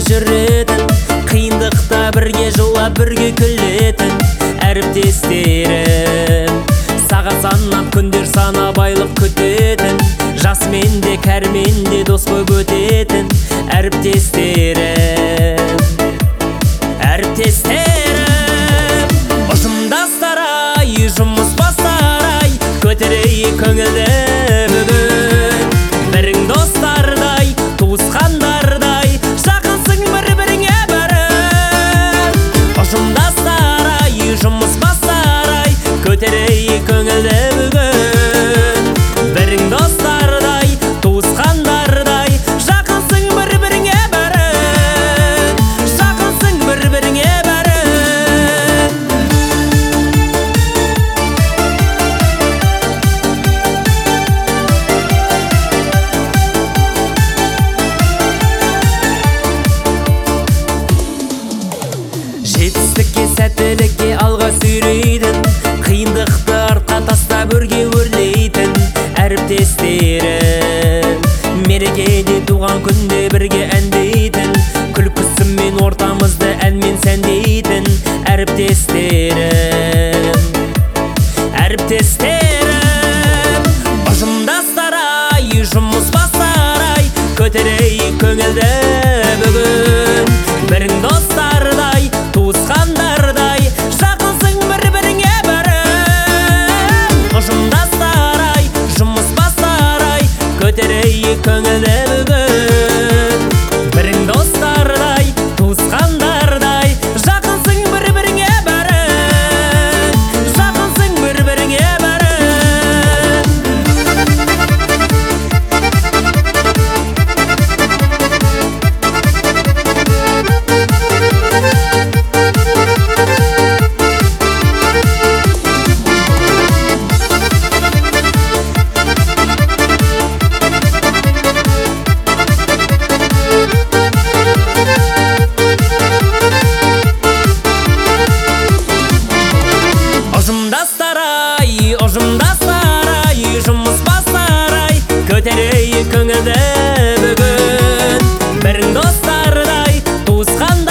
жүретін, қиындықта бірге жылап бірге күлетін әріптестерім. Сағат санап күндер санап айлық күтетін, жасмен де кәрмен де дос болып өтетін әріптестерім. Әріптестерім, ұжымдастар-ай, жұмыс бастар-ай, көтерейік көңілді бүгін. Бірің достардай, туысқандардай, жақынсың бір-біріңе бәрін. Ұжымдастар-ай, жұмыс бастар-ай, көтерейік көңілді бүгін. Бірің достардай, туысқандардай, жақынсың бір-біріңе бәрін. Жақынсың бір-біріңе бәрін. Жетістікке, сәттілікке алға сүйрейтін, қиындықты артқа тастап өрге өрлейтін әріптестерім. Мерекеде, туған күнде бірге әндейтін, күлкісімен ортамызды әнмен сәндейтін әріптестерім. Әріптестерім, ұжымдастар-ай, жұмыс бастар-ай, көтерейік көңілді бүгін. Бірің достардай, туысқандардай, жақынсың бір-біріңе бәрін. Ұжымдастар-ай, жұмыс бастар-ай, көтерейік көңілді бүгін. Бірің достардай, туысқандардай, жақынсың бір-біріңе бәрін. Жақынсың бір-біріңе бәрін. Ұжымдастар-ай, ұжымдастар-ай, жұмыс бастар-ай, көтерейік көңілді бүгін. Бірің достардай, туысқан